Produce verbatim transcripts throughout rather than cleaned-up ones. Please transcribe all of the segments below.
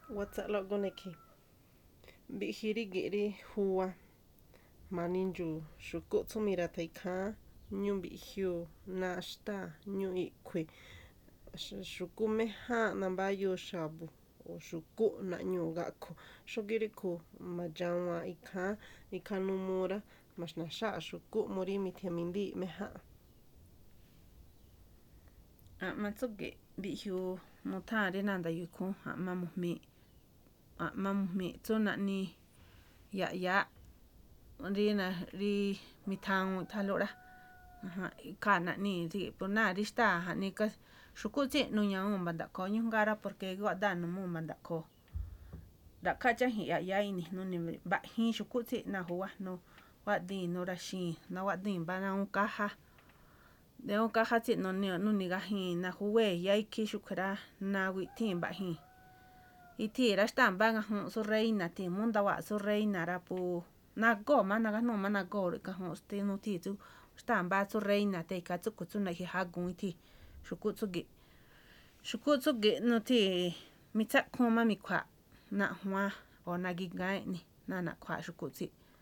Watsalógoneki bijiri giri hua maninju xuku tsumira taikha ñumbijiu naxta ñu ikui xuku meja nambayo xabu o xuku nañu gakho xogiriku mayawa ikha ikhanumura maxnaxa xuku muri mitjiamindi meja Amatsuge bijiu mutare nanda yuku amamujmi amamujmi tsunani yaya rina ri mithan thalora aja kana ni ri puna rixta janika xukutsi nuñaun bandako ñungara porque guadanu mu mandako ndakacha yaya ini nuni vajin xukutsi najua nu guadin nuraxin naguadin banaun caja deun caja tsi nuni nuni gajin najue yaiki xukara nagui tin bajin itira xtamba gajun su reina timunda wa su reina rapu nago managa nu manago rikajun stinu titsu xtamba su reina teika tsukutsu najijagun ti xukutsugi xukutsugi nuti mitsakun mamikjua najua o nagigaini nana kjua xukutsi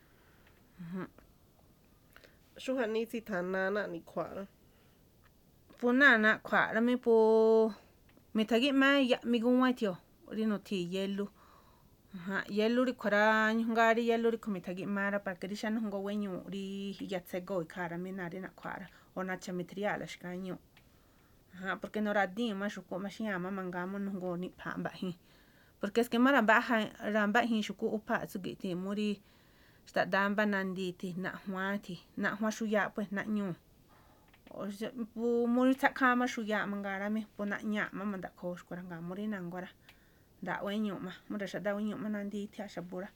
xujanitsi thanana nikjuara punana kjuarami pu mitjagima ya'miguan tio rinu ti hielo aja hielo rikjuara ñujngari hielo rijkju mitjagimara para que ri xanujngo gueñu ri yatsego ikjara mina ri nakjuara o nachamitriala xkañu aja porque noradima xuku maxiama mangama nujngo nipja mbajin porque eske marambaja rambajin xuku upja tsugi ti muri xtadamba nanditi najuanti najua xuya pues nañu pu muri tsakjama xuya mangarami pu nañama mandako xkuaranga muri nanguara nda gueñuma muri xada gueñuma nanditi xabura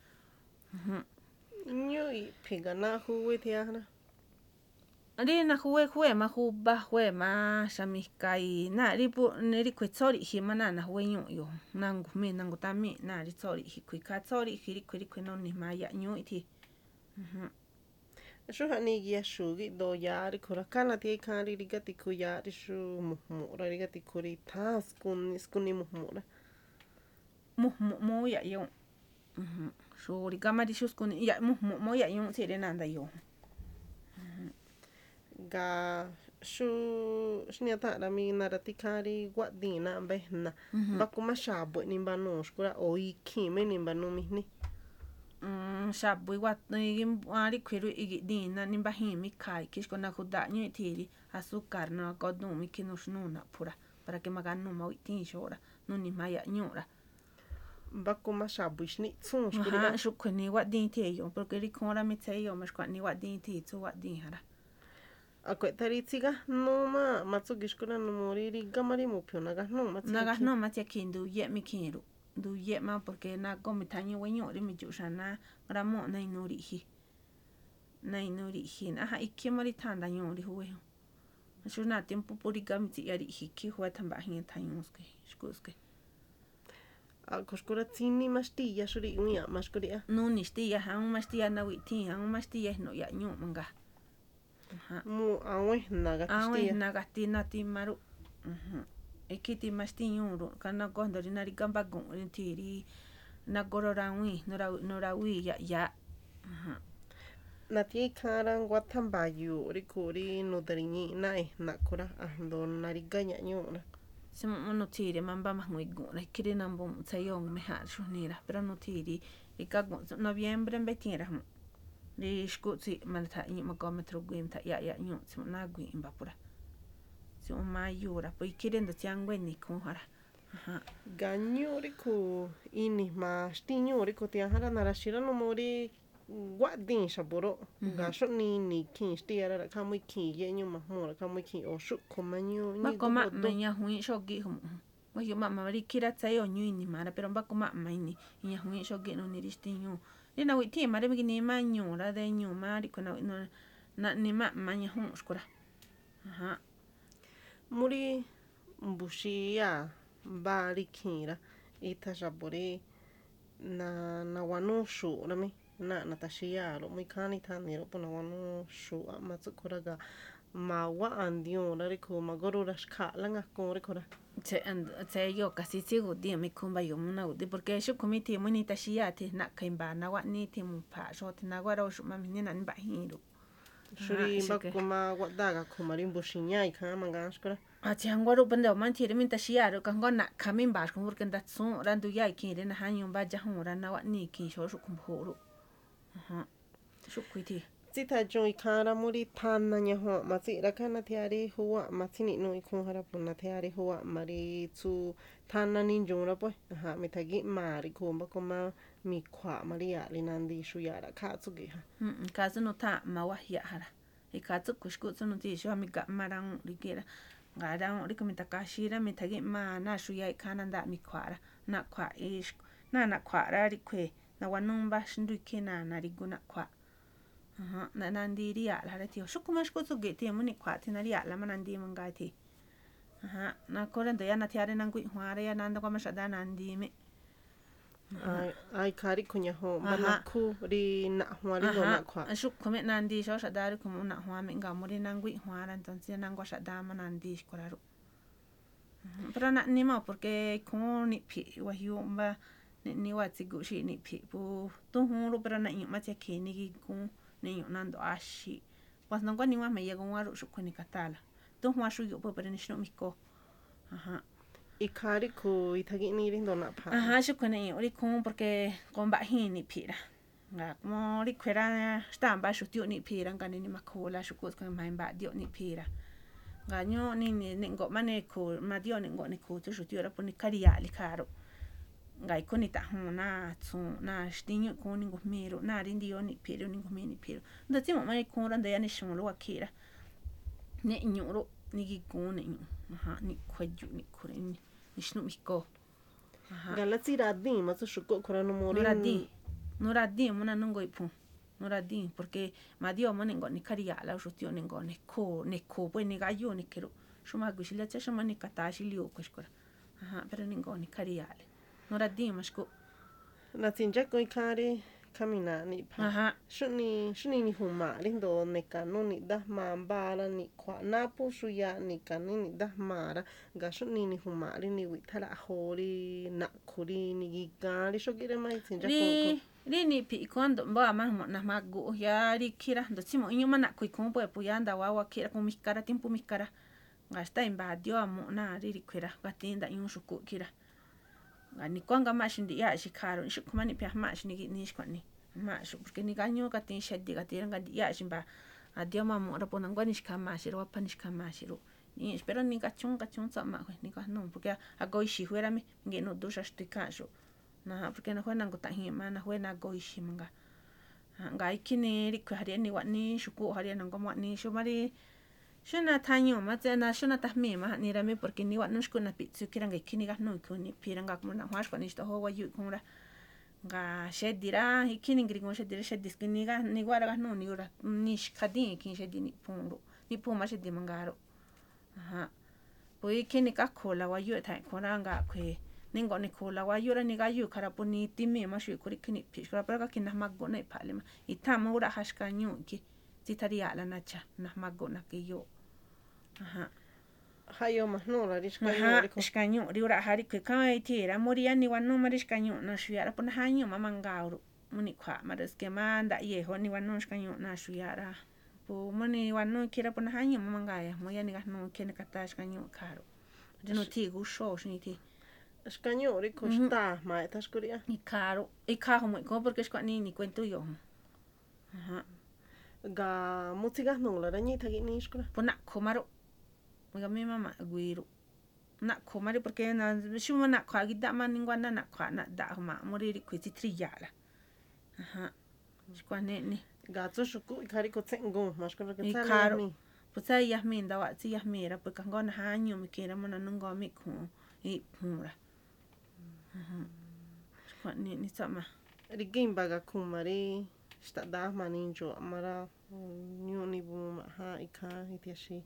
ñu ipjigana juwe tiajana rina juwe juema juba juema xamijkai nari pu niri kjuitsori jimana najue ñu'yo nangujmi nangutami nari tsori jikjuika tsori rijkui rijkui nunijma yañu itji xujani yaxugi do ya rikjura kana tiekja ri riga tikju ya rixu mujmura riga tikju ri tjan skuni skuni mujmura mujmu mu yayu xu rigama ri xu skuni ya mujmu mu yayu tsiri nanda yu ga xu xniatara mi nara tikja ri guadina mbejna bakuma xabu nimbanu xkura o ikjin mi nimbanu mijni xabu igua rijkui ru igidina nimbajin mikjai kixkua judañu itjiri azúcar nakodun mikji nuxnu napjura para que maganu maguitin xora nunijma yañura bakuma xabu ixnitsun aja xukjui niguadin tjiyo porque ri kjunra mitseyo xkua niguadin tji tsu guadin jara akueta ri tsigajnuma matsugi xkura numuri rigama ri mupjio nagajnuma nagajnuma tsiakji nduye mikjiru nduyema porque nago mitjañu gueñuri michuxana gramu nainu riji nainu riji aja ikji ri tjan ndañuri juwe xu na tiempo pu riga mitsi'ya riji kji juwe tjambajin tjañuske xkuske ako xkura tsinima xtiya xuri uñama xkuria nuni xtiya jaun maxtiya naguitin jaun maxtiya jnu yañu manga mu aguejna gati xtiya aguejna gati natimaru ikji timaxtiñuru kanakojndori nariga mbagun tjiri nagoro ragui nurahui yaya natiekjara nguatjambayu rikju ri nudariñina ejna kjura ajndo nariga ñañura simu'u nutsiri mamba majnguigura ikji nambu tseyo meja xujnira pero nutsiri rikagun noviembre mbetjinra jmu ri xkutsi matjañu makometjurugui mtjaya yañu tsimu nagui mbapura tsi'u mayura pu ikji ri ndatsiangueni kjunjara ga ñu rikju inijma xtiñu rikju tiajara naraxira numuri guadin xaburo ga xunini kjin xtiyara rakja mu ikjin ye'ñu majmura rakja mu ikjin o xú'kju mañu bakuma'ama ñajuin xógi jmu bajyuma'ama ri kjira tseyo ñu inimara pero bakuma'ama ini ñajuin xógi nuni ri xtiñu ri naguitjinma ri nima ñura deñuma rijkui nanima'ama ñajun xkura muri mbuxiya mba ri kjinra itja xabu ri na naguanu xú'rami na nataxiyaru mu ikja nitjaniru pu naguanu xu'ama tsukjura ga mawa'a ndiura rikju magorura xkja'la ngakun rikjura se se yo casi sigo di mi kumba yo muna udi porque shu kumiti muni tashia ti na kaimba na wa ni ti mu pa so ti na gwa ro shu mami ni na ba hiru Shuri bakuma wadaga kumarin bushinya ikha manganshkara. a ti angwa ro banda man ti min tashia ro kan gona kamin ba shku porque nda tsu ran du ya ki re na hanyu ba ja hu ran na wa ni ki sho shu kum ho ro aha shu kwiti Sita jo ikara muri tana nya ho matsi rakana tiari huwa matsini no ikun hara punna tiari huwa mari tsu tana nin jura po ha mitagi mari kumba kuma mi kwa mari ya linandi shu yara katsu gi ha mm ka zu no ta ma wa ya hara i ka tsu kushku tsu no ti sho mi ga marang ri kera ga ra ri kumita ka shira mi tagi ma na shu ya kana nda mi kwara na kwa ish na na kwara ri kwe na wanumba shindu kina na ri guna kwa aha na nandi ri ya la ti shu kuma shku tsu ge ti mu ni kwa ti na ri ya la ma nandi mun ga ti aha na ko ran da ya na ti are nan gui hware ya nan da kwa ma sha da nandi me ai ai kari kunya ho mana ku ri na hwari do na kwa shu kuma nandi sho sha da ri kuma na hwa me ga muri nan gui hwara entonces nan gwa sha da ma nandi ko ra ro pero na ni ma porque ko ni pi wa yu ba ni ni wa ti gu shi ni pi bu tu hu ro pero na yu ma ti ke ni gi ku ni yu nan do ashi was no ni wa me llega un aro shu ko ni katala tu hu shu yu po pero ni shno mi ko aha ikari ku itagi ni ri do na pa aha shu ko ni uri ku porque con ba hi ni pi ra nga mo ri kwera sta ba shu tiu ni pi ra ga ni ma ko la shu ko ko mai ba dio ni pi ra ga nyo ni ni ngo ma ne ko ma dio ni ngo ni ko tu shu tiu ra po ni karia li karo ngai ko ni ta hu na tsu na stinyo ko ni ngo mero na ri ndio ni pero ni ngo ni pero nda ti mo mai ko ran da ya ni shmo lo akira ne nyuro ni gi ko ni aha ni kwaju ni kure ni ni shnu mi ko aha galati ra di ma tsu shu ko kora no mori nora di nora di mo na ngo ipu nora di porque ma dio mo ni ngo ni karia la shu tio ni ngo ni ko ni ko pues ni ga yo ni kero shuma gu shi la cha shuma ni kata shi liu ko shkora aha pero ni ngo ni karia nora di ma shko na tinja ko ikari kamina ni pa aha shuni shuni ni huma rindo ne kanu ni da mambala ni kwa na pu shu ya ni kanu ni da mara ga shuni ni huma ri ni witara hori na kuri ni gigari sho gire mai tinja ko ri ri ni pi kondo ba ma mo na ma gu ya ri kira ndo simo inyo mana ku ko po pu ya nda wa wa kira ko mi kara timpu mi kara ga sta in ba dio mo na ri ri kira ga tinda in shu ku kira ni kwanga mashi ndi ya shikaro ni shukuma ni pia mashi ni ni shkwani mashi porque ni ganyo ka tin shedi ka tin ga ya shimba adio mamo rapo nangwa ni shikama shi ro pa ni shikama shi ro ni espero ni ka chun ka chun sa ma ni ka no porque agoi shi huera mi nge no dusha shtikasho na porque na huena ngota hi ma na huena goi shi manga ga ikini ri kwa ni wa ni shuku hari na ngoma ni shumari shuna tanyo ma tsena shuna tahmi ma ni rami porque ni wa no shkuna pitsu kiranga ikini ga no kuni piranga kuma na hwash kwani sto ho wa yu kumra ga shedira ikini ngringo shedira shedis kini ga ni wa ga no ni ura ni shkadi kin shedi ni punro ni puma shedi mangaro aha po ikini ka kola wa yu ta koranga kwe ningo ni kola wa yu ra ni ga yu kara puni timi ma shu kuri kini pishkara para ka kina maggo na ipalima itama ura hashka nyu ki titaria la nacha na maggo na ki yo aha hayo mahnora rishka yo riko shkanyo riura hari ke kai tira moria ni wanu marishkanyo na shuyara pon hanyo mamangauru muni kwa maraske manda ye ho ni wanu shkanyo na shuyara po muni wanu kira pon hanyo mamangaya moya ni gahno ken kata shkanyo karo dino ti gu sho shni ti shkanyo riko sta ma ta shkuria ni karo e ka ho mo ko porque shkwani ni cuento yo aha ga mutiga no la rañi tagi ni shkura pona komaro ga mi mama guiru na komari porque na shuma na kwa gida man ngwana na kwa na da ma moriri kwiti triyala aha shkwane ni ga tsu shuku ikari ko tsengo mashkura ka tsala karo pusa yasmin da wa ti yasmira porque ngona hanyo mikira mona ngo mi ku i pura aha shkwane ni sama rigimba ga kumari sta da maninjo amara nyuni bu ha ika itiashi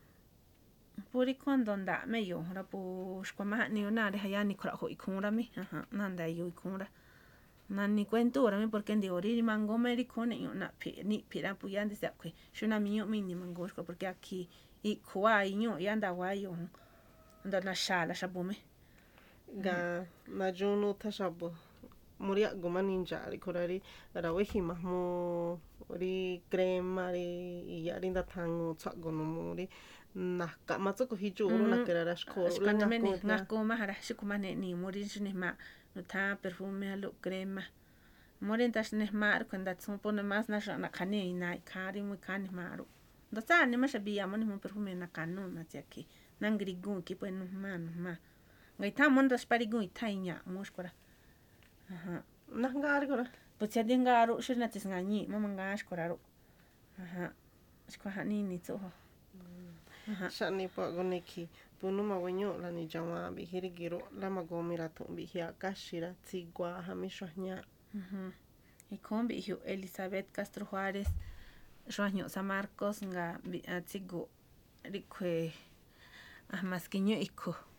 puri kondo nda me yo ra pu shkwama ni una de haya ni kra ho ikura mi aha nanda yo ikura nani cuento mi porque ndi ori mango me ri kone yo na pi ni pira pu yande sa kwe shuna mi yo mi ni mango shko porque aquí i kwa inyo yanda wa yo nda na shala shabume ga na junu ta shabu muria goma ninja ri korari raweji mahmo ri crema ri iya ri nda tangu tsago no muri na ka matsuko hijuru na kerara shkoro la shkanda meni ngako ngako mahara shikuma ne ni muri shine ma no ta perfume alo crema muri nda shine ma kwenda tsumpo na mas na shana kane ina kari mu kani maru ndo sa ni masha biya moni mu perfume na kanu na tiaki nangri gun ki pues no ma no ma ngai ta mon das parigun itainya muskora aha na ngari kora pues ya dingaro shina tisngani mama ngash koraro aha shko hani ni tso aha shani pa goneki punu mawenyo la ni jama bi hirigiro la magomira to bi hia kashira tsigwa hamishanya mhm e kombi hiu Elizabeth Castro Juárez Joaño San Marcos nga bi atigo rikwe ahmaskinyo iko